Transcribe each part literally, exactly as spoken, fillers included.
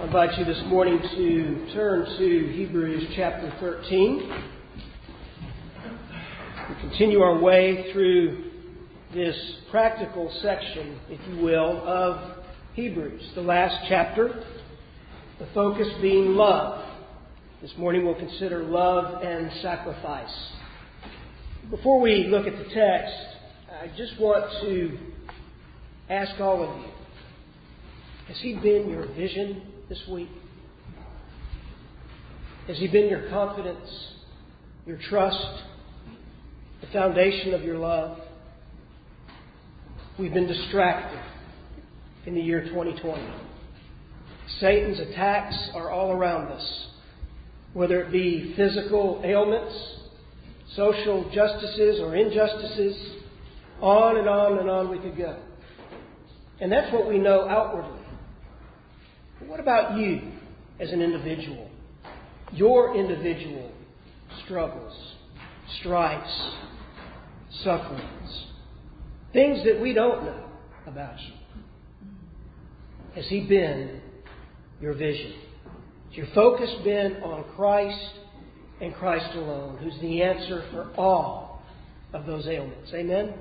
I invite you this morning to turn to Hebrews chapter thirteen. We continue our way through this practical section, if you will, of Hebrews, the last chapter, the focus being love. This morning we'll consider love and sacrifice. Before we look at the text, I just want to ask all of you, has He been your vision this week? Has He been your confidence, your trust, the foundation of your love? We've been distracted in the year twenty twenty. Satan's attacks are all around us, whether it be physical ailments, social justices or injustices, on and on and on we could go. And that's what we know outwardly. But what about you as an individual? Your individual struggles, strifes, sufferings, things that we don't know about you. Has He been your vision? Has your focus been on Christ and Christ alone, who's the answer for all of those ailments? Amen?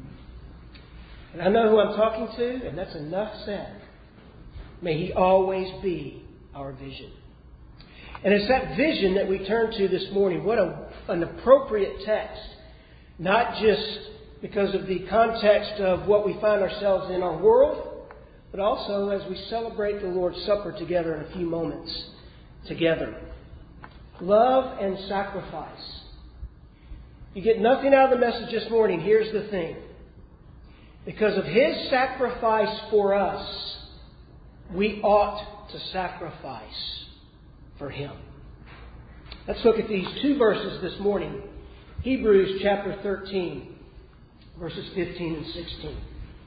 And I know who I'm talking to, and that's enough said. May He always be our vision. And it's that vision that we turn to this morning. What a, an appropriate text. Not just because of the context of what we find ourselves in our world, but also as we celebrate the Lord's Supper together in a few moments together. Love and sacrifice. You get nothing out of the message this morning. Here's the thing. Because of His sacrifice for us, we ought to sacrifice for Him. Let's look at these two verses this morning. Hebrews chapter thirteen, verses fifteen and sixteen.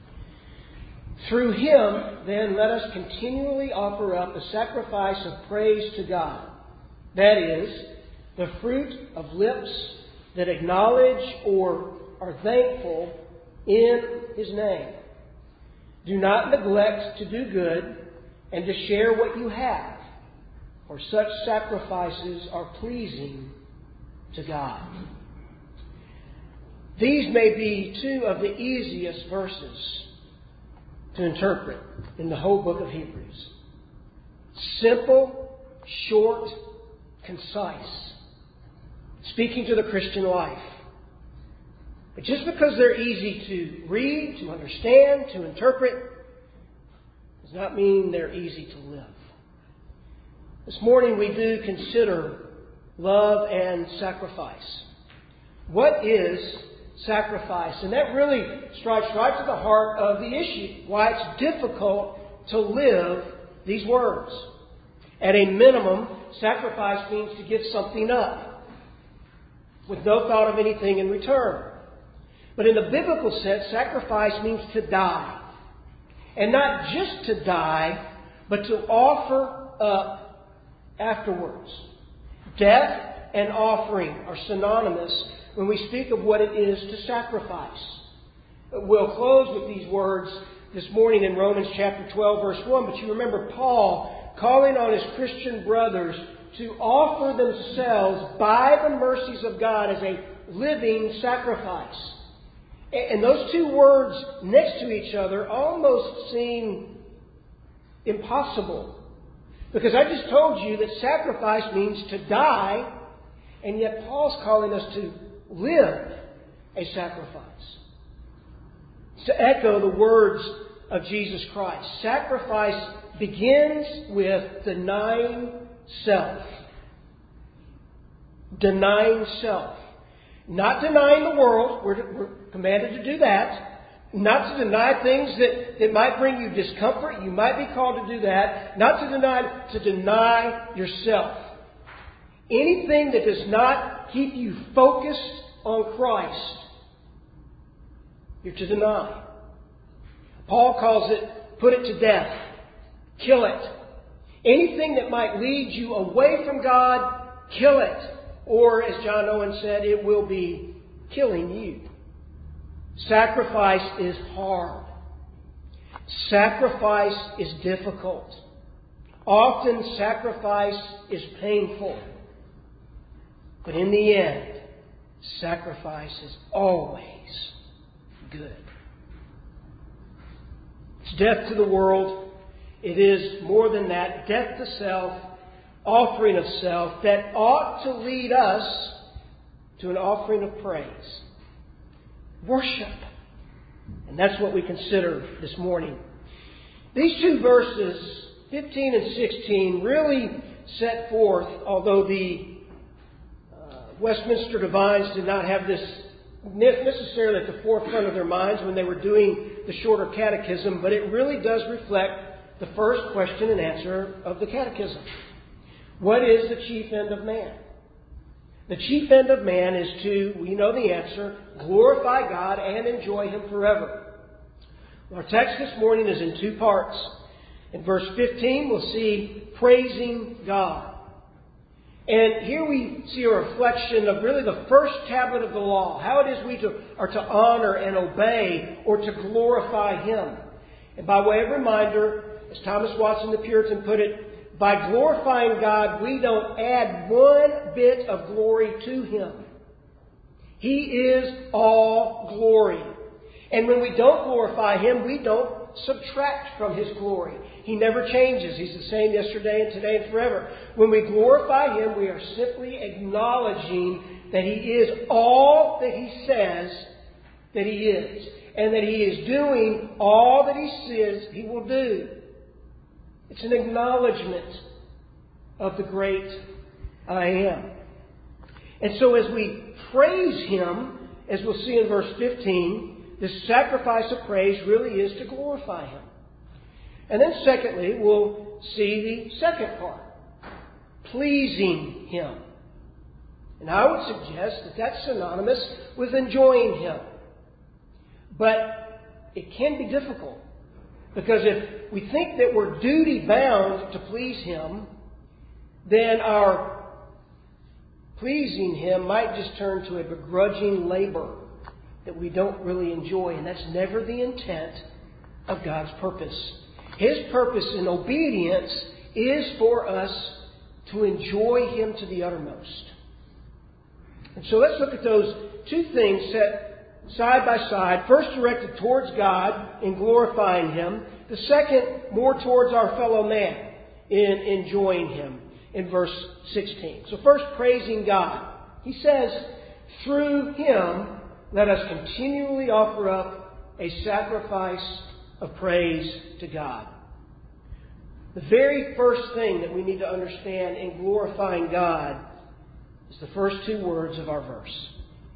Through Him, then, let us continually offer up a sacrifice of praise to God. That is, the fruit of lips that acknowledge or are thankful in His name. Do not neglect to do good and to share what you have, for such sacrifices are pleasing to God. These may be two of the easiest verses to interpret in the whole book of Hebrews. Simple, short, concise, speaking to the Christian life. But just because they're easy to read, to understand, to interpret, does not mean they're easy to live. This morning we do consider love and sacrifice. What is sacrifice? And that really strikes right to the heart of the issue. Why it's difficult to live these words. At a minimum, sacrifice means to give something up with no thought of anything in return. But in the biblical sense, sacrifice means to die. And not just to die, but to offer up afterwards. Death and offering are synonymous when we speak of what it is to sacrifice. We'll close with these words this morning in Romans chapter twelve, verse one. But you remember Paul calling on his Christian brothers to offer themselves by the mercies of God as a living sacrifice. And those two words next to each other almost seem impossible. Because I just told you that sacrifice means to die, and yet Paul's calling us to live a sacrifice. To echo the words of Jesus Christ, sacrifice begins with denying self. Denying self. Not denying the world. We're, we're commanded to do that. Not to deny things that, that might bring you discomfort. You might be called to do that. Not to deny, to deny yourself. Anything that does not keep you focused on Christ, you're to deny. Paul calls it, put it to death. Kill it. Anything that might lead you away from God, kill it. Or, as John Owen said, it will be killing you. Sacrifice is hard. Sacrifice is difficult. Often sacrifice is painful. But in the end, sacrifice is always good. It's death to the world. It is more than that. Death to self, offering of self, that ought to lead us to an offering of praise. Worship. And that's what we consider this morning. These two verses, fifteen and sixteen, really set forth, although the uh, Westminster Divines did not have this necessarily at the forefront of their minds when they were doing the shorter catechism, but it really does reflect the first question and answer of the catechism. What is the chief end of man? The chief end of man is to, we know the answer, glorify God and enjoy Him forever. Our text this morning is in two parts. In verse fifteen, we'll see praising God. And here we see a reflection of really the first tablet of the law, how it is we to, are to honor and obey or to glorify Him. And by way of reminder, as Thomas Watson the Puritan put it, by glorifying God, we don't add one bit of glory to Him. He is all glory. And when we don't glorify Him, we don't subtract from His glory. He never changes. He's the same yesterday and today and forever. When we glorify Him, we are simply acknowledging that He is all that He says that He is. And that He is doing all that He says He will do. It's an acknowledgement of the great I Am. And so as we praise Him, as we'll see in verse fifteen, this sacrifice of praise really is to glorify Him. And then secondly, we'll see the second part. Pleasing Him. And I would suggest that that's synonymous with enjoying Him. But it can be difficult. Because if we think that we're duty-bound to please Him, then our pleasing Him might just turn to a begrudging labor that we don't really enjoy. And that's never the intent of God's purpose. His purpose in obedience is for us to enjoy Him to the uttermost. And so let's look at those two things set side by side. First directed towards God in glorifying Him. The second more towards our fellow man in enjoying Him in verse sixteen. So first, praising God. He says, through Him, let us continually offer up a sacrifice of praise to God. The very first thing that we need to understand in glorifying God is the first two words of our verse.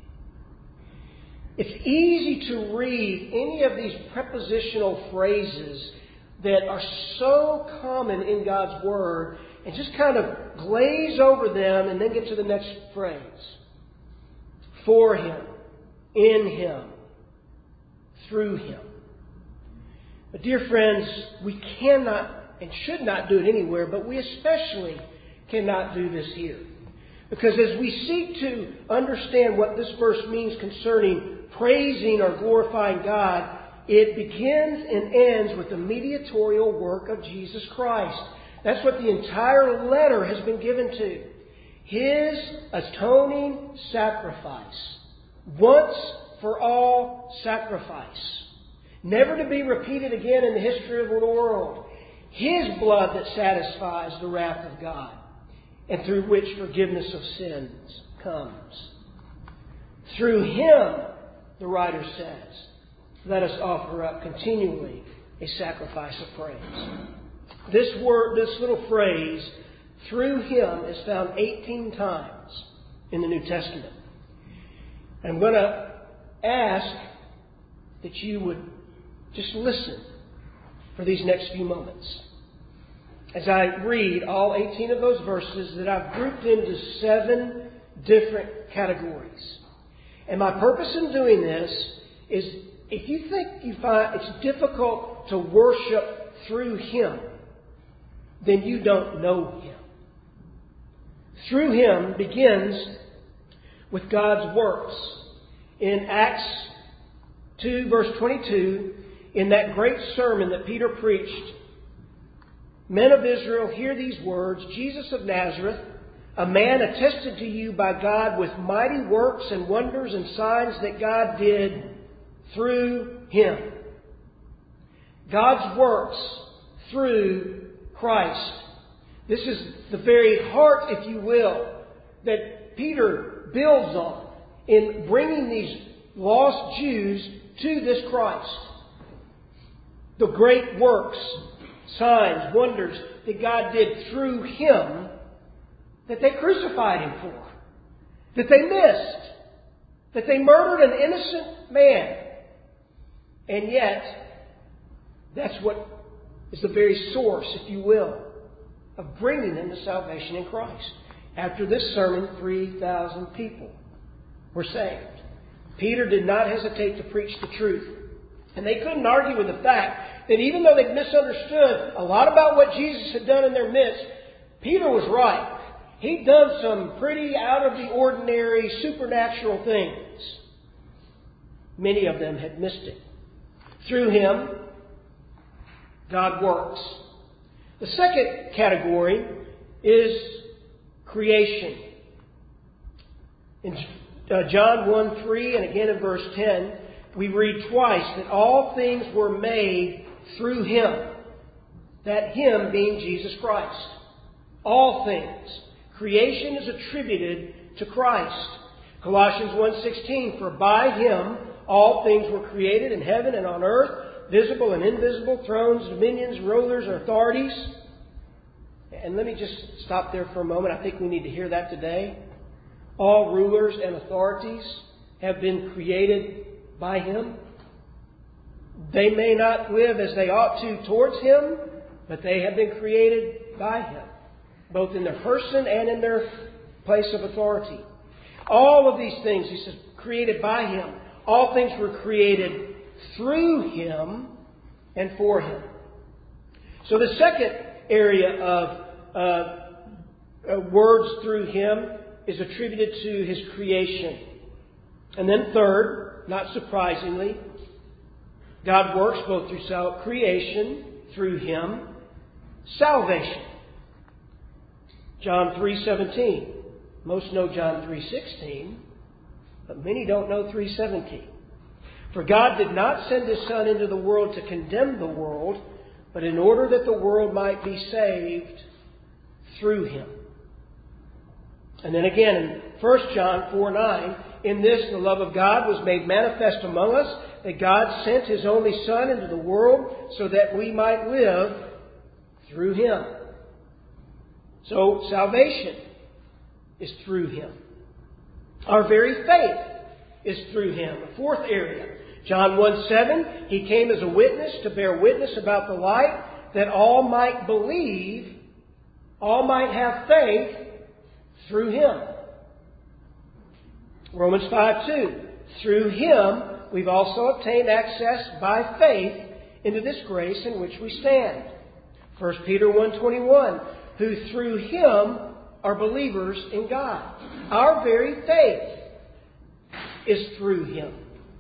It's easy to read any of these prepositional phrases that are so common in God's Word and just kind of glaze over them and then get to the next phrase. For Him. In Him, through Him. But dear friends, we cannot and should not do it anywhere, but we especially cannot do this here. Because as we seek to understand what this verse means concerning praising or glorifying God, it begins and ends with the mediatorial work of Jesus Christ. That's what the entire letter has been given to. His atoning sacrifice. Once for all sacrifice. Never to be repeated again in the history of the world. His blood that satisfies the wrath of God and through which forgiveness of sins comes. Through Him, the writer says, let us offer up continually a sacrifice of praise. This word, this little phrase, through Him, is found eighteen times in the New Testament. I'm going to ask that you would just listen for these next few moments. As I read all eighteen of those verses that I've grouped into seven different categories. And my purpose in doing this is if you think you find it's difficult to worship through Him, then you don't know Him. Through Him begins with God's works. In Acts two, verse twenty-two, in that great sermon that Peter preached Men of Israel, hear these words. Jesus of Nazareth, a man attested to you by God with mighty works and wonders and signs that God did through Him. God's works through Christ. This is the very heart, if you will, that Peter builds on in bringing these lost Jews to this Christ. The great works, signs, wonders that God did through Him that they crucified Him for, that they missed, that they murdered an innocent man. And yet, that's what is the very source, if you will, of bringing them to salvation in Christ. After this sermon, three thousand people were saved. Peter did not hesitate to preach the truth. And they couldn't argue with the fact that even though they misunderstood a lot about what Jesus had done in their midst, Peter was right. He'd done some pretty out of the ordinary, supernatural things. Many of them had missed it. Through Him, God works. The second category is creation. In uh, John one three and again in verse ten, we read twice that all things were made through Him. That Him being Jesus Christ. All things. Creation is attributed to Christ. Colossians one sixteen, for by Him all things were created in heaven and on earth, visible and invisible, thrones, dominions, rulers, and authorities. And let me just stop there for a moment. I think we need to hear that today. All rulers and authorities have been created by Him. They may not live as they ought to towards Him, but they have been created by Him, both in their person and in their place of authority. All of these things, he says, created by Him. All things were created through Him and for Him. So the second area of uh, uh, words through Him is attributed to His creation. And then third, not surprisingly, God works both through creation, through Him, salvation. John three seventeen. Most know John three sixteen, but many don't know three seventeen. For God did not send His Son into the world to condemn the world, but in order that the world might be saved through Him. And then again in First John four nine, in this the love of God was made manifest among us, that God sent His only Son into the world so that we might live through Him. So salvation is through Him. Our very faith is through Him. The fourth area, John one seven, He came as a witness to bear witness about the light, that all might believe, all might have faith through Him. Romans five two, through Him we've also obtained access by faith into this grace in which we stand. First Peter one twenty-one, who through Him are believers in God. Our very faith is through Him.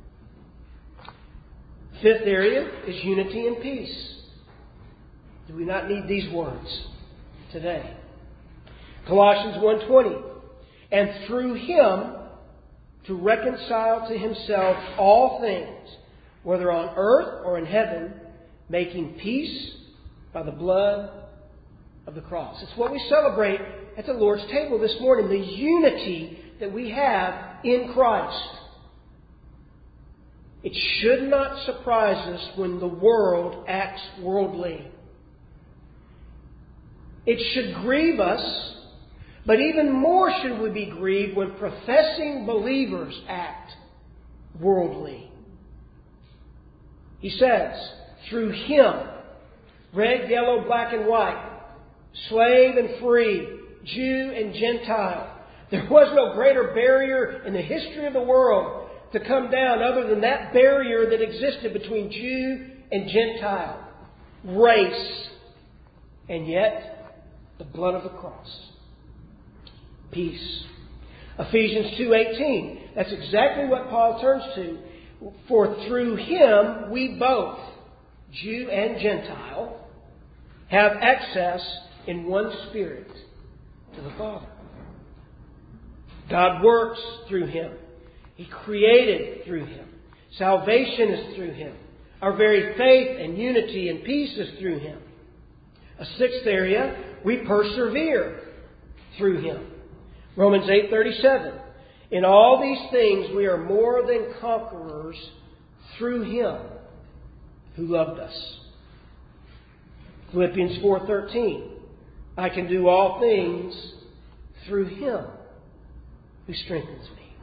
Fifth area is unity and peace. Do we not need these words today? Colossians one twenty, and through Him to reconcile to Himself all things, whether on earth or in heaven, making peace by the blood of the cross. It's what we celebrate at the Lord's table this morning, the unity that we have in Christ. It should not surprise us when the world acts worldly. It should grieve us, but even more should we be grieved when professing believers act worldly. He says, through Him, red, yellow, black, and white, slave and free, Jew and Gentile. There was no greater barrier in the history of the world to come down other than that barrier that existed between Jew and Gentile. Race. And yet, the blood of the cross. Peace. Ephesians two eighteen. That's exactly what Paul turns to. For through Him we both, Jew and Gentile, have access in one Spirit to the Father. God works through Him. He created through Him. Salvation is through Him. Our very faith and unity and peace is through Him. A sixth area, we persevere through Him. Romans eight thirty-seven. In all these things we are more than conquerors through Him who loved us. Philippians four thirteen. I can do all things through Him who strengthens me.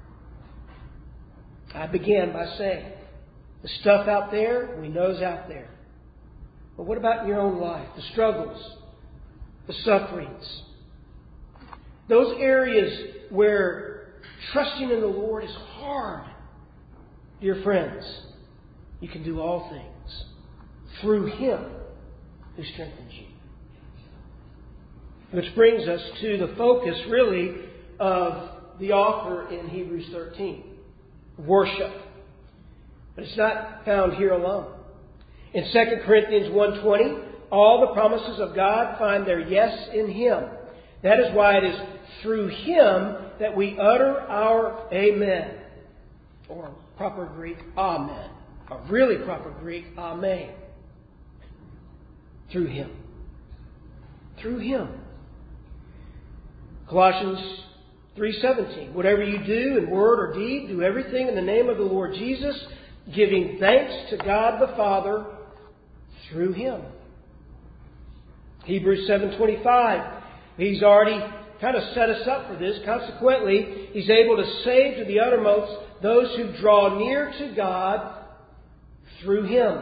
I began by saying, the stuff out there, we know is out there. But what about in your own life? The struggles, the sufferings, those areas where trusting in the Lord is hard. Dear friends, you can do all things through Him who strengthens you. Which brings us to the focus, really, of the author in Hebrews thirteen. Worship. But it's not found here alone. In Second Corinthians one twenty, all the promises of God find their yes in Him. That is why it is through Him that we utter our Amen. Or proper Greek, Amen. A really proper Greek, Amen. Through Him. Through Him. Colossians three seventeen. Whatever you do in word or deed, do everything in the name of the Lord Jesus, giving thanks to God the Father through Him. Hebrews seven twenty-five. He's already kind of set us up for this. Consequently, He's able to save to the uttermost those who draw near to God through Him.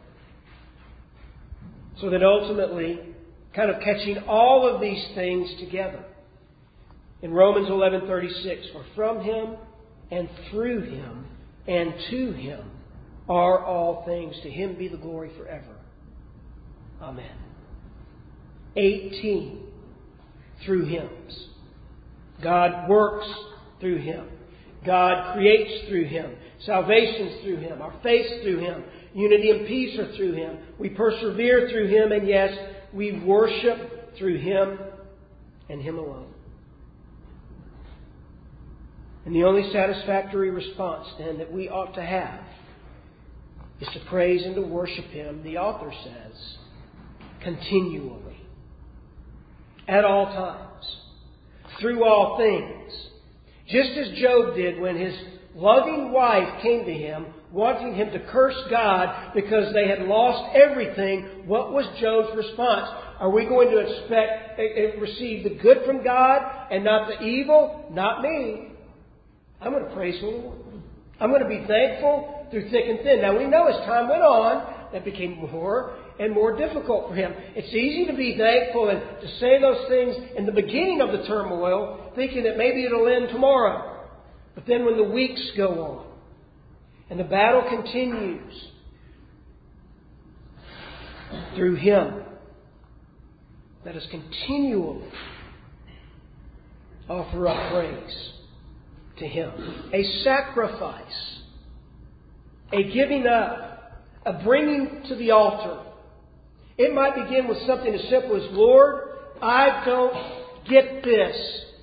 So that ultimately, kind of catching all of these things together. In Romans eleven thirty-six, for from Him and through Him and to Him are all things. To Him be the glory forever. Amen. eighteen. Through hymns. God works through Him. God creates through Him. Salvation's through Him. Our faith's through Him. Unity and peace are through Him. We persevere through Him. And yes, we worship through Him and Him alone. And the only satisfactory response then that we ought to have is to praise and to worship Him, the author says, continually. At all times. Through all things. Just as Job did when his loving wife came to him, wanting him to curse God because they had lost everything. What was Job's response? Are we going to expect receive the good from God and not the evil? Not me. I'm going to praise the Lord. I'm going to be thankful through thick and thin. Now we know as time went on, that became more and more difficult for him. It's easy to be thankful and to say those things in the beginning of the turmoil, thinking that maybe it'll end tomorrow. But then when the weeks go on and the battle continues, through Him, let us continually offer up praise to Him. A sacrifice, a giving up, a bringing to the altar. It might begin with something as simple as, Lord, I don't get this.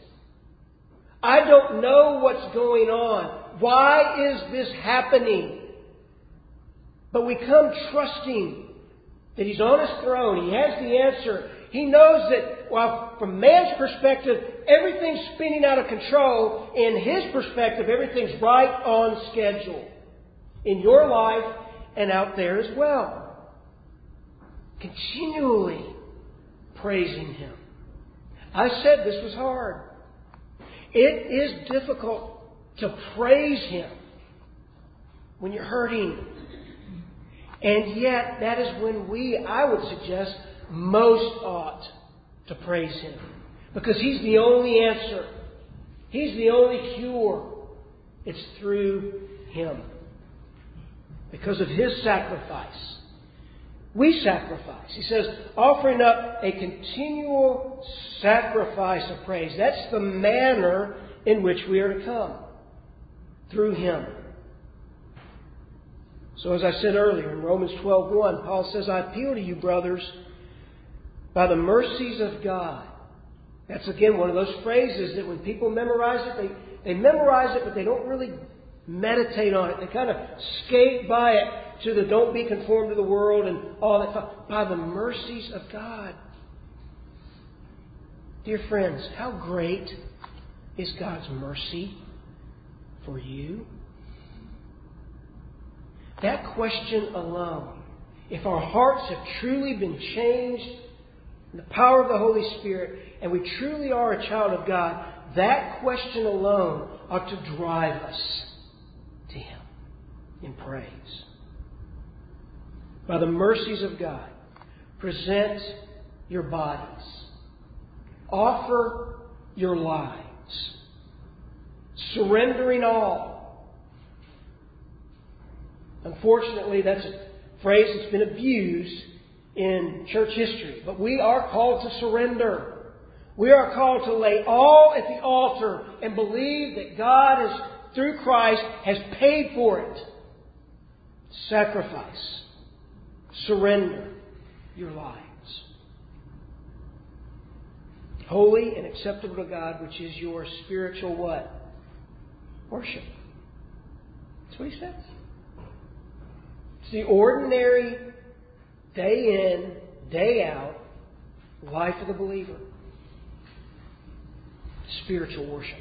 I don't know what's going on. Why is this happening? But we come trusting that He's on His throne. He has the answer. He knows that while from man's perspective, everything's spinning out of control, in His perspective, everything's right on schedule. In your life and out there as well. Continually praising Him. I said this was hard. It is difficult to praise Him when you're hurting. And yet, that is when we, I would suggest, most ought to praise Him. Because He's the only answer. He's the only cure. It's through Him. Because of His sacrifice. We sacrifice. He says, offering up a continual sacrifice of praise. That's the manner in which we are to come. Through Him. So as I said earlier in Romans twelve one, Paul says, I appeal to you, brothers, By the mercies of God. That's again one of those phrases that when people memorize it, they, they memorize it, but they don't really meditate on it. They kind of skate by it to the don't be conformed to the world and all that stuff. By the mercies of God. Dear friends, how great is God's mercy for you? That question alone, if our hearts have truly been changed in the power of the Holy Spirit, and we truly are a child of God, that question alone ought to drive us to Him in praise. By the mercies of God, present your bodies. Offer your lives. Surrendering all. Unfortunately, that's a phrase that's been abused in church history. But we are called to surrender. We are called to lay all at the altar and believe that God has, through Christ, has paid for it. Sacrifice. Surrender your lives. Holy and acceptable to God, which is your spiritual what? Worship. That's what he says. It's the ordinary, day in, day out life of the believer. Spiritual worship.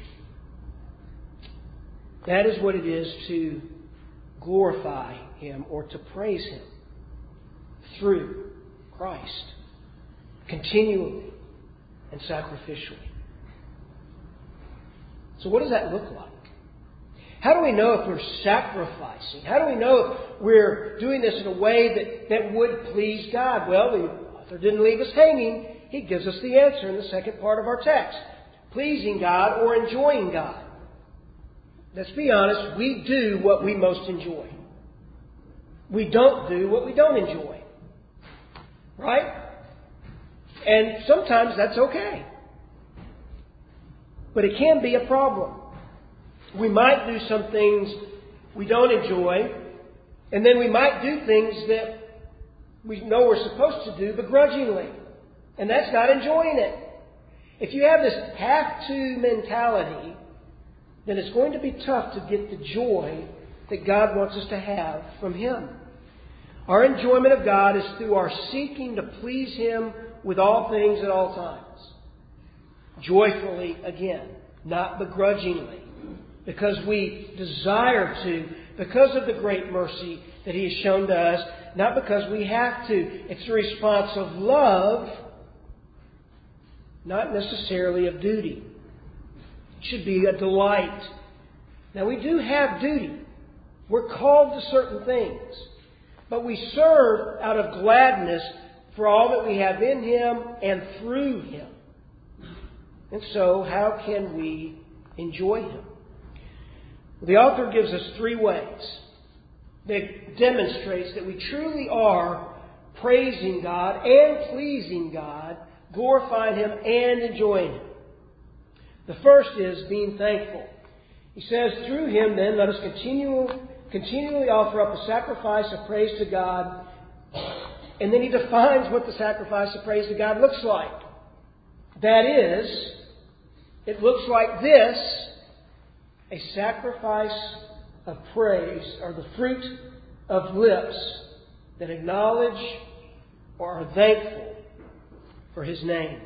That is what it is to glorify Him or to praise Him through Christ. Continually and sacrificially. So what does that look like? How do we know if we're sacrificing? How do we know if we're doing this in a way that, that would please God? Well, the author didn't leave us hanging. He gives us the answer in the second part of our text. Pleasing God or enjoying God. Let's be honest, we do what we most enjoy. We don't do what we don't enjoy. Right? And sometimes that's okay. But it can be a problem. We might do some things we don't enjoy, and then we might do things that we know we're supposed to do begrudgingly. And that's not enjoying it. If you have this have-to mentality, then it's going to be tough to get the joy that God wants us to have from Him. Our enjoyment of God is through our seeking to please Him with all things at all times. Joyfully, again, not begrudgingly. Because we desire to, because of the great mercy that He has shown to us, not because we have to. It's a response of love, not necessarily of duty. It should be a delight. Now we do have duty. We're called to certain things. But we serve out of gladness for all that we have in Him and through Him. And so, how can we enjoy Him? The author gives us three ways that demonstrates that we truly are praising God and pleasing God, glorifying Him and enjoying Him. The first is being thankful. He says, through Him then let us continue, continually offer up a sacrifice of praise to God. And then he defines what the sacrifice of praise to God looks like. That is, it looks like this. A sacrifice of praise are the fruit of lips that acknowledge or are thankful for His name.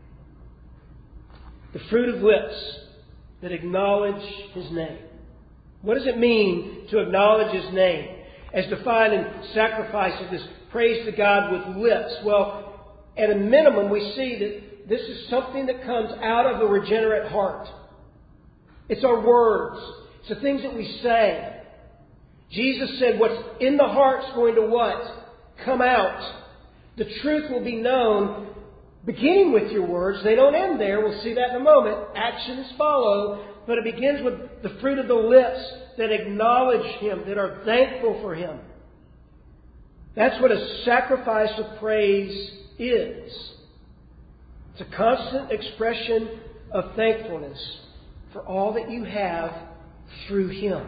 The fruit of lips that acknowledge His name. What does it mean to acknowledge His name? As defined in sacrifice of this praise to God with lips. Well, at a minimum we see that this is something that comes out of a regenerate heart. It's our words. It's the things that we say. Jesus said what's in the heart's going to what? Come out. The truth will be known beginning with your words. They don't end there. We'll see that in a moment. Actions follow. But it begins with the fruit of the lips that acknowledge Him, that are thankful for Him. That's what a sacrifice of praise is. It's a constant expression of thankfulness for all that you have through Him.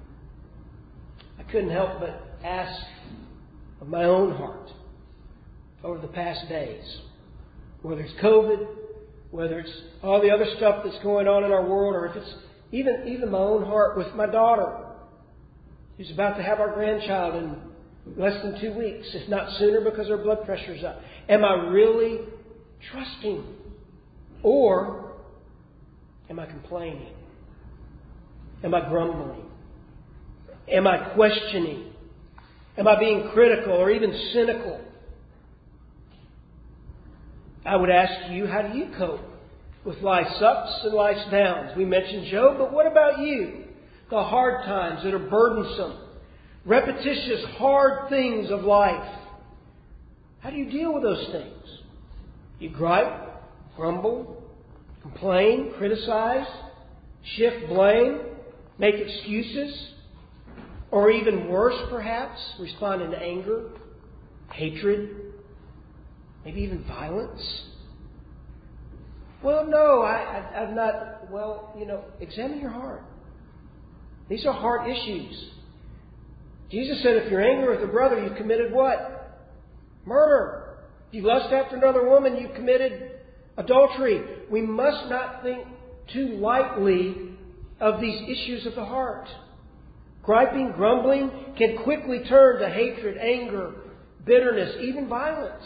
I couldn't help but ask of my own heart, over the past days. Whether it's COVID, whether it's all the other stuff that's going on in our world, or if it's even, even my own heart with my daughter, who's about to have our grandchild in less than two weeks, if not sooner, because her blood pressure's up. Am I really trusting? Or am I complaining? Am I grumbling? Am I questioning? Am I being critical or even cynical? I would ask you, how do you cope with life's ups and life's downs? We mentioned Job, but what about you? The hard times that are burdensome, repetitious, hard things of life. How do you deal with those things? You gripe, grumble, complain, criticize, shift blame, make excuses, or even worse perhaps, respond in anger, hatred, maybe even violence? Well, no, I, I, I've not. Well, you know, examine your heart. These are hard issues. Jesus said if you're angry with a brother, you've committed what? Murder. If you lust after another woman, you've committed adultery. We must not think too lightly of these issues of the heart. Griping, grumbling can quickly turn to hatred, anger, bitterness, even violence.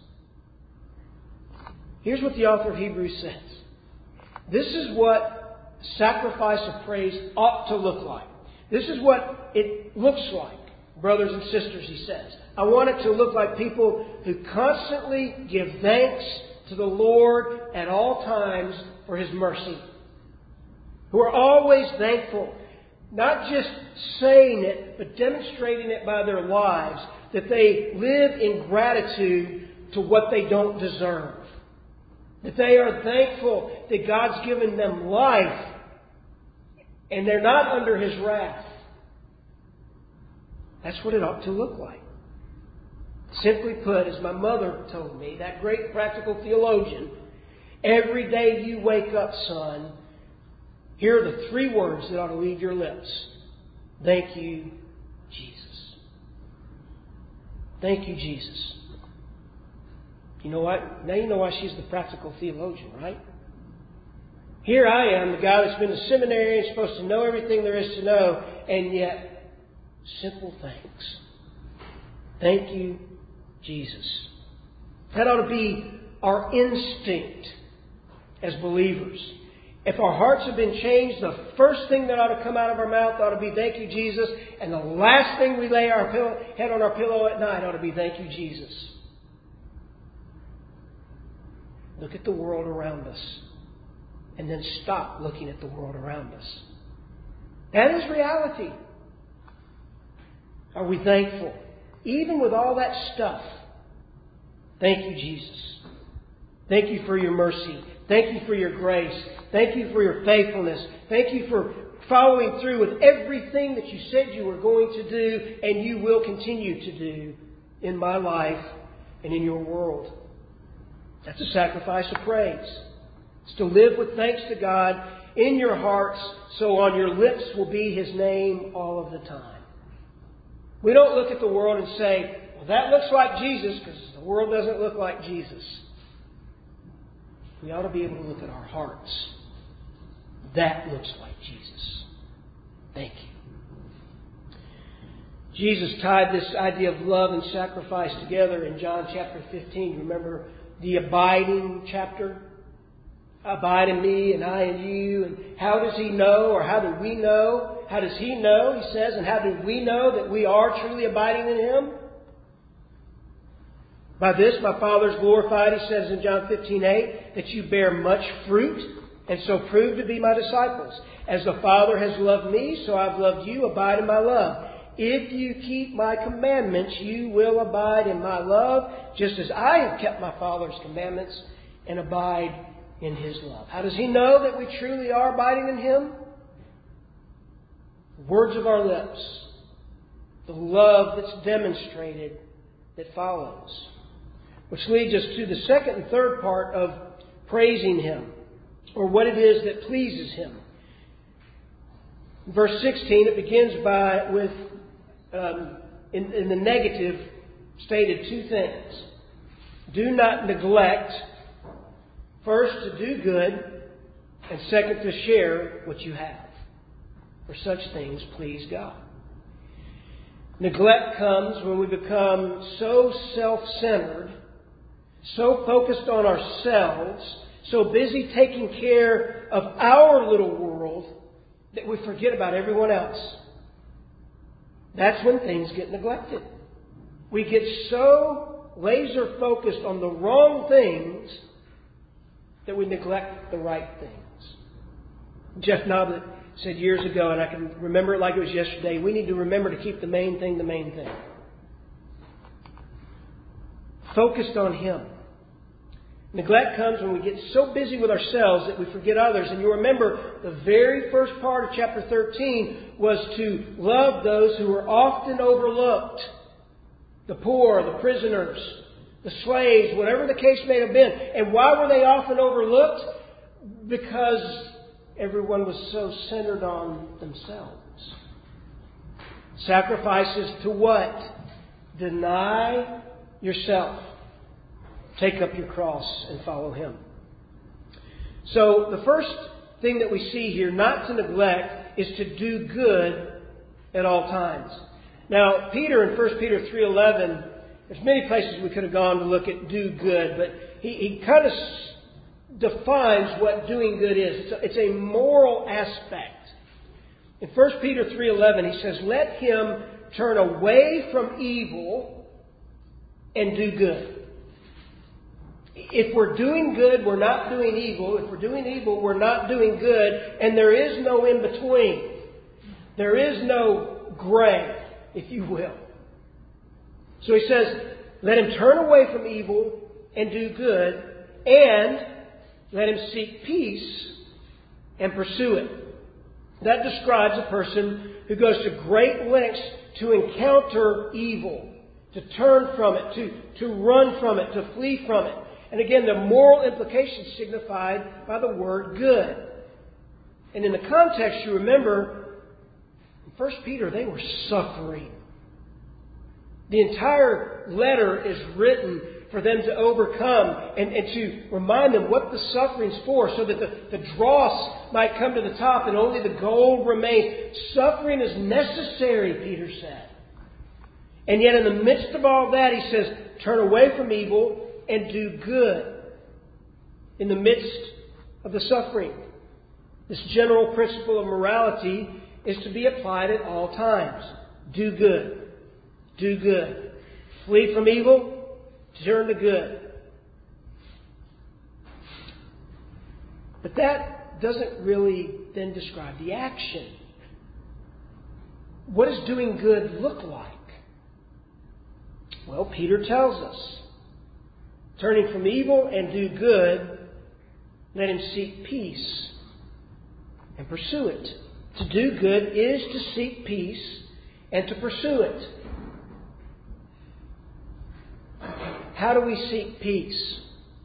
Here's what the author of Hebrews says. This is what sacrifice of praise ought to look like. This is what it looks like, brothers and sisters, he says. I want it to look like people who constantly give thanks to the Lord at all times for His mercy. Who are always thankful. Not just saying it, but demonstrating it by their lives. That they live in gratitude to what they don't deserve. That they are thankful that God's given them life. And they're not under His wrath. That's what it ought to look like. Simply put, as my mother told me, that great practical theologian, every day you wake up, son, here are the three words that ought to leave your lips. Thank you, Jesus. Thank you, Jesus. You know what? Now you know why she's the practical theologian, right? Here I am, the guy that's been to seminary and supposed to know everything there is to know, and yet, simple thanks. Thank you, Jesus. That ought to be our instinct as believers. If our hearts have been changed, the first thing that ought to come out of our mouth ought to be thank you, Jesus. And the last thing we lay our pillow, head on our pillow at night ought to be thank you, Jesus. Look at the world around us. And then stop looking at the world around us. That is reality. Are we thankful? Even with all that stuff. Thank you, Jesus. Thank you for your mercy. Thank you for your grace. Thank you for your faithfulness. Thank you for following through with everything that you said you were going to do and you will continue to do in my life and in your world. That's a sacrifice of praise. It's to live with thanks to God in your hearts, so on your lips will be His name all of the time. We don't look at the world and say, well, that looks like Jesus, because the world doesn't look like Jesus. We ought to be able to look at our hearts. That looks like Jesus. Thank you. Jesus tied this idea of love and sacrifice together in John chapter fifteen. Remember the abiding chapter? Abide in me and I in you. And how does He know, or how do we know? How does He know, He says, and how do we know that we are truly abiding in Him? By this my Father is glorified, He says in John fifteen eight, that you bear much fruit, and so prove to be my disciples. As the Father has loved me, so I've loved you. Abide in my love. If you keep my commandments, you will abide in my love, just as I have kept my Father's commandments and abide in His love. How does He know that we truly are abiding in Him? Words of our lips. The love that's demonstrated that follows. Which leads us to the second and third part of praising Him, or what it is that pleases Him. In verse sixteen, it begins by with, um, in, in the negative, stated two things. Do not neglect, first, to do good, and second, to share what you have. For such things please God. Neglect comes when we become so self-centered, so focused on ourselves, so busy taking care of our little world, that we forget about everyone else. That's when things get neglected. We get so laser focused on the wrong things that we neglect the right things. Jeff Noblett said years ago, and I can remember it like it was yesterday, we need to remember to keep the main thing the main thing. Focused on Him. Neglect comes when we get so busy with ourselves that we forget others. And you remember the very first part of chapter thirteen was to love those who were often overlooked. The poor, the prisoners, the slaves, whatever the case may have been. And why were they often overlooked? Because everyone was so centered on themselves. Sacrifices to what? Deny yourself. Take up your cross and follow Him. So the first thing that we see here, not to neglect, is to do good at all times. Now, Peter in First Peter three eleven, there's many places we could have gone to look at do good, but he, he kind of defines what doing good is. It's a, it's a moral aspect. In First Peter three eleven, he says, let him turn away from evil and do good. If we're doing good, we're not doing evil. If we're doing evil, we're not doing good. And there is no in between. There is no gray, if you will. So he says, let him turn away from evil and do good, and let him seek peace and pursue it. That describes a person who goes to great lengths to encounter evil, to turn from it, to, to run from it, to flee from it. And again, the moral implications signified by the word good. And in the context, you remember, in First Peter, they were suffering. The entire letter is written for them to overcome and, and to remind them what the suffering's for, so that the, the dross might come to the top and only the gold remains. Suffering is necessary, Peter said. And yet in the midst of all that, he says, turn away from evil and do good in the midst of the suffering. This general principle of morality is to be applied at all times. Do good. Do good. Flee from evil. Turn to good. But that doesn't really then describe the action. What does doing good look like? Well, Peter tells us. Turning from evil and do good, let him seek peace and pursue it. To do good is to seek peace and to pursue it. How do we seek peace?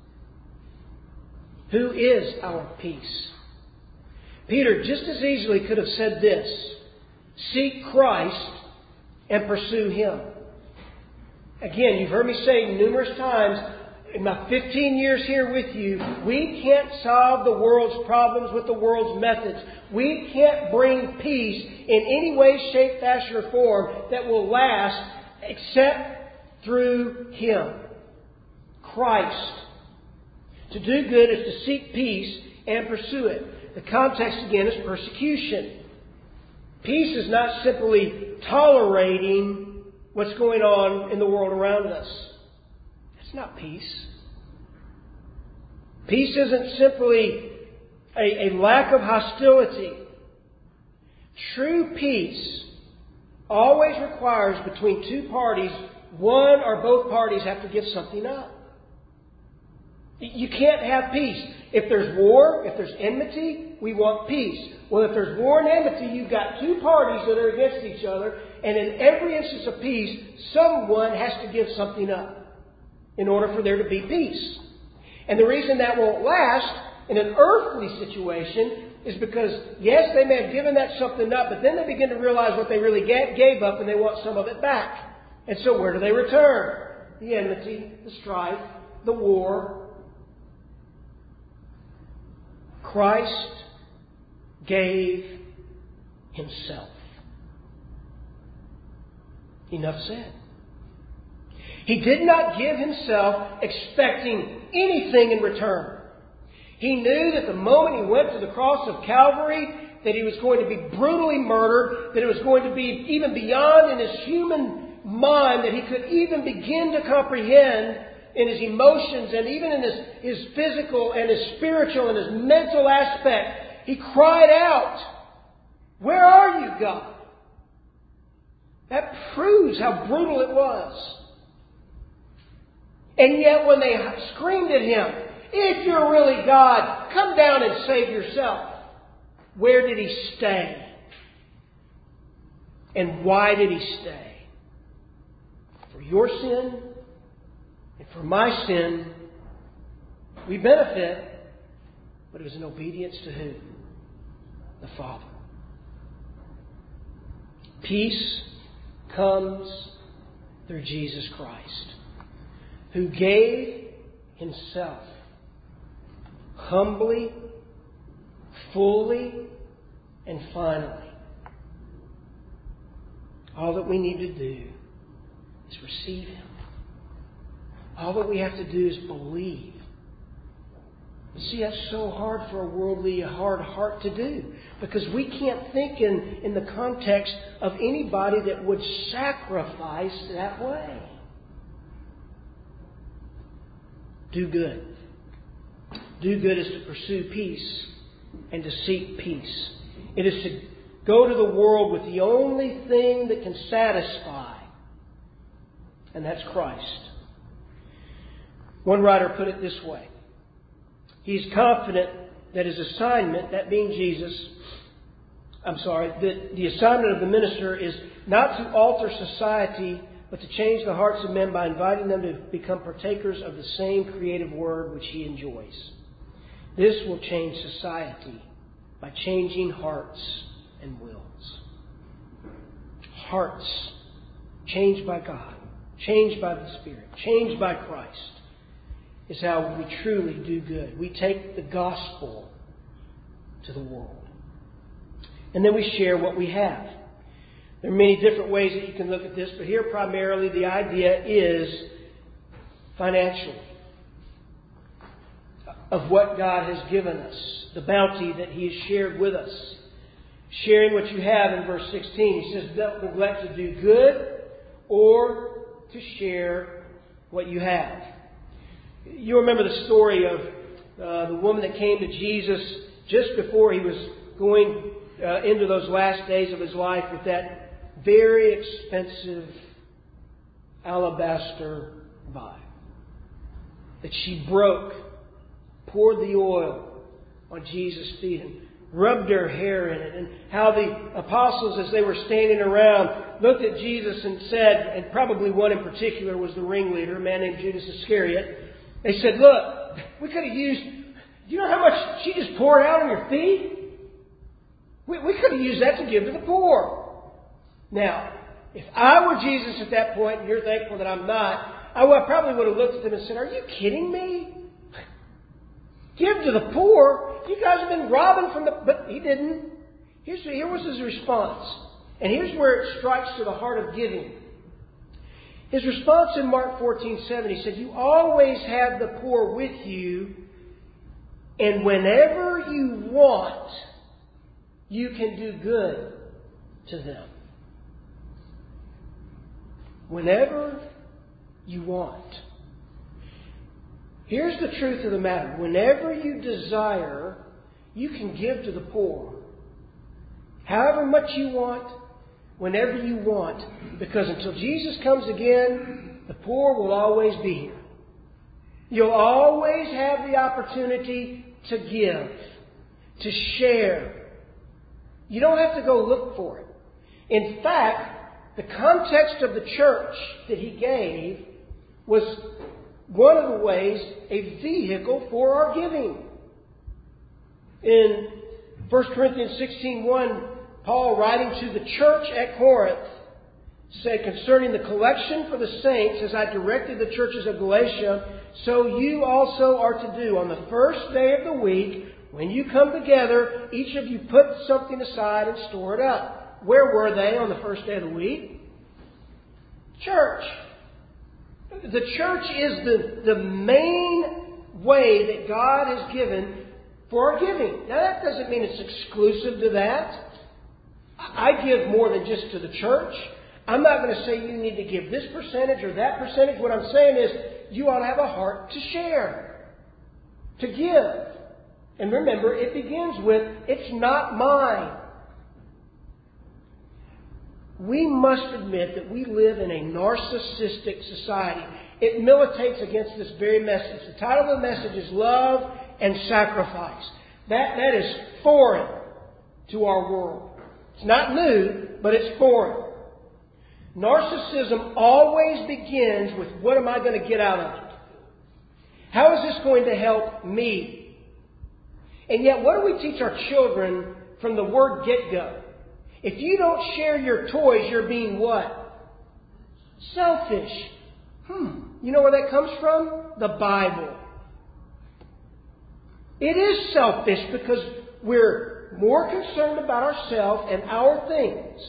Who is our peace? Peter just as easily could have said this: seek Christ and pursue Him. Again, you've heard me say numerous times, in my fifteen years here with you, we can't solve the world's problems with the world's methods. We can't bring peace in any way, shape, fashion, or form that will last except through Him, Christ. To do good is to seek peace and pursue it. The context again is persecution. Peace is not simply tolerating what's going on in the world around us. It's not peace. Peace isn't simply a, a lack of hostility. True peace always requires between two parties, one or both parties have to give something up. You can't have peace. If there's war, if there's enmity, we want peace. Well, if there's war and enmity, you've got two parties that are against each other, and in every instance of peace, someone has to give something up in order for there to be peace. And the reason that won't last in an earthly situation is because, yes, they may have given that something up, but then they begin to realize what they really gave up and they want some of it back. And so where do they return? The enmity, the strife, the war, Christ gave Himself. Enough said. He did not give Himself expecting anything in return. He knew that the moment He went to the cross of Calvary, that He was going to be brutally murdered, that it was going to be even beyond in His human mind that He could even begin to comprehend in His emotions and even in His, His physical and His spiritual and His mental aspect. He cried out, "Where are you, God?" That proves how brutal it was. And yet when they screamed at Him, "If you're really God, come down and save yourself," where did He stay? And why did He stay? For your sin and for my sin, we benefit, but it was in obedience to who? The Father. Peace comes through Jesus Christ, who gave Himself humbly, fully, and finally. All that we need to do is receive Him. All that we have to do is believe. See, that's so hard for a worldly, hard heart to do, because we can't think in, in the context of anybody that would sacrifice that way. Do good. Do good is to pursue peace and to seek peace. It is to go to the world with the only thing that can satisfy, and that's Christ. One writer put it this way. He's confident that his assignment, that being Jesus, I'm sorry, that the assignment of the minister is not to alter society, but to change the hearts of men by inviting them to become partakers of the same creative word which he enjoys. This will change society by changing hearts and wills. Hearts changed by God, changed by the Spirit, changed by Christ, is how we truly do good. We take the gospel to the world. And then we share what we have. There are many different ways that you can look at this, but here primarily the idea is financially. Of what God has given us, the bounty that He has shared with us. Sharing what you have in verse sixteen. He says, don't neglect to do good or to share what you have. You remember the story of uh, the woman that came to Jesus just before He was going uh, into those last days of His life with that very expensive alabaster vial that she broke, poured the oil on Jesus' feet and rubbed her hair in it. And how the apostles, as they were standing around, looked at Jesus and said, and probably one in particular was the ringleader, a man named Judas Iscariot. They said, "Look, we could have used, do you know how much she just poured out on your feet? We, we could have used that to give to the poor." Now, if I were Jesus at that point, and you're thankful that I'm not, I would, probably would have looked at them and said, "Are you kidding me? Give to the poor? You guys have been robbing from the..." But He didn't. Here's, here was His response. And here's where it strikes to the heart of giving. His response in Mark fourteen seven, He said, "You always have the poor with you, and whenever you want, you can do good to them." Whenever you want. Here's the truth of the matter. Whenever you desire, you can give to the poor. However much you want, whenever you want. Because until Jesus comes again, the poor will always be here. You'll always have the opportunity to give, to share. You don't have to go look for it. In fact, the context of the church that He gave was one of the ways, a vehicle for our giving. In First Corinthians sixteen one, Paul, writing to the church at Corinth, said, "Concerning the collection for the saints, as I directed the churches of Galatia, so you also are to do. On the first day of the week, when you come together, each of you put something aside and store it up. Where were they on the first day of the week? Church. The church is the, the main way that God has given for our giving. Now that doesn't mean it's exclusive to that. I give more than just to the church. I'm not going to say you need to give this percentage or that percentage. What I'm saying is you ought to have a heart to share, to give. And remember, it begins with, it's not mine. We must admit that we live in a narcissistic society. It militates against this very message. The title of the message is Love and Sacrifice. That, that is foreign to our world. It's not new, but it's foreign. Narcissism always begins with, what am I going to get out of it? How is this going to help me? And yet, what do we teach our children from the word get-go? If you don't share your toys, you're being what? Selfish. Hmm. You know where that comes from? The Bible. It is selfish because we're more concerned about ourselves and our things.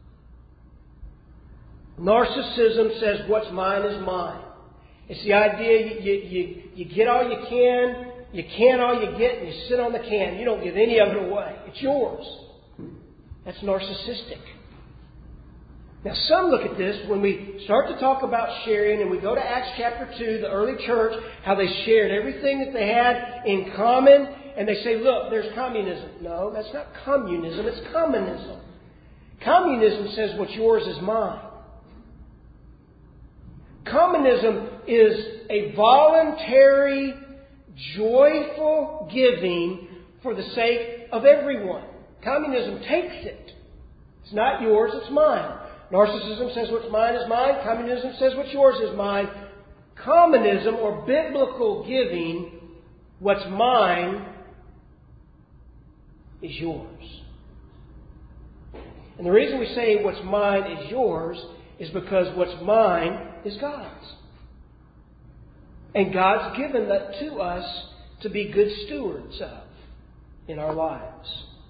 Narcissism says what's mine is mine. It's the idea you, you, you get all you can, you can all you get, and you sit on the can. You don't give any of it away. It's yours. That's narcissistic. Now some look at this when we start to talk about sharing and we go to Acts chapter two, the early church, how they shared everything that they had in common, and they say, look, there's communism. No, that's not communism, it's communism. Communism says what's yours is mine. Communism is a voluntary, joyful giving for the sake of everyone. Communism takes it. It's not yours, it's mine. Narcissism says what's mine is mine. Communism says what's yours is mine. Communism, or biblical giving, what's mine is yours. And the reason we say what's mine is yours is because what's mine is God's. And God's given that to us to be good stewards of in our lives.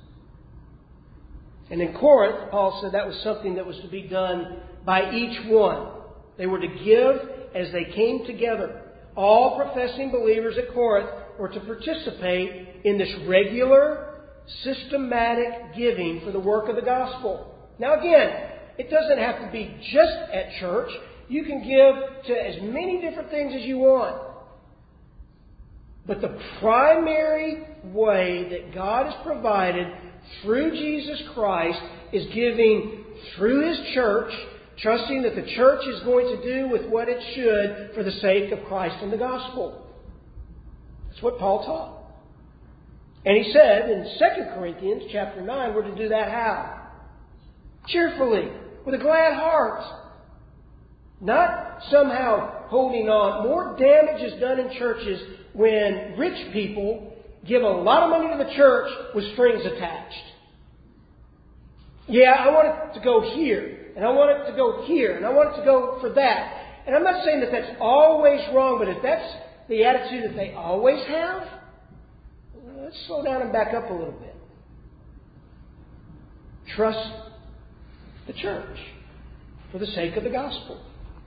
And in Corinth, Paul said that was something that was to be done by each one. They were to give as they came together. All professing believers at Corinth were to participate in this regular, systematic giving for the work of the gospel. Now again, it doesn't have to be just at church. You can give to as many different things as you want. But the primary way that God has provided through Jesus Christ is giving through His church, trusting that the church is going to do with what it should for the sake of Christ and the gospel. That's what Paul taught. And he said in Second Corinthians chapter nine, we're to do that how? Cheerfully, with a glad heart. Not somehow holding on. More damage is done in churches when rich people give a lot of money to the church with strings attached. Yeah, I want it to go here, and I want it to go here, and I want it to go for that. And I'm not saying that that's always wrong, but if that's the attitude that they always have, let's slow down and back up a little bit. Trust the church for the sake of the gospel.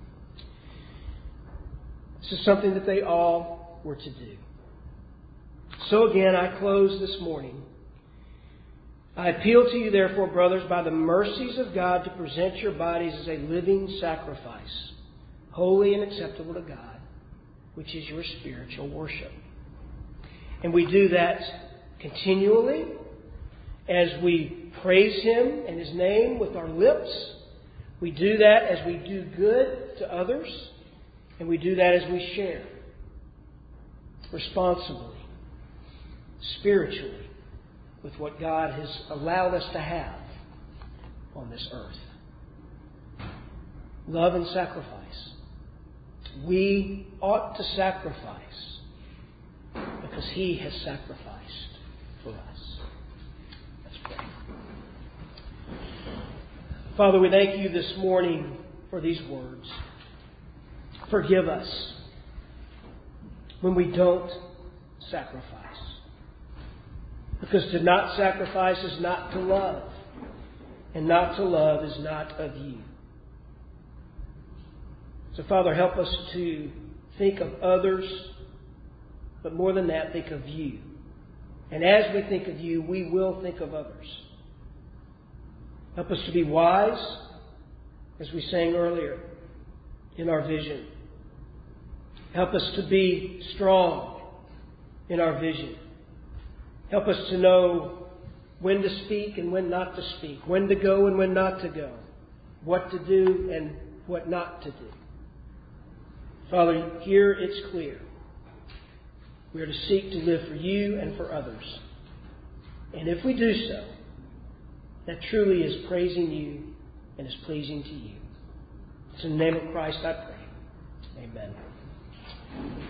This is something that they all were to do. So again, I close this morning. I appeal to you, therefore, brothers, by the mercies of God, to present your bodies as a living sacrifice, holy and acceptable to God, which is your spiritual worship. And we do that continually as we praise Him and His name with our lips. We do that as we do good to others. And we do that as we share responsibly, spiritually, with what God has allowed us to have on this earth. Love and sacrifice. We ought to sacrifice because He has sacrificed for us. Let's pray. Father, we thank You this morning for these words. Forgive us when we don't sacrifice. Because to not sacrifice is not to love. And not to love is not of you. So, Father, help us to think of others, but more than that, think of you. And as we think of you, we will think of others. Help us to be wise, as we sang earlier, in our vision. Help us to be strong in our vision. Help us to know when to speak and when not to speak, when to go and when not to go, what to do and what not to do. Father, here it's clear. We are to seek to live for you and for others. And if we do so, that truly is praising you and is pleasing to you. It's in the name of Christ I pray. Amen.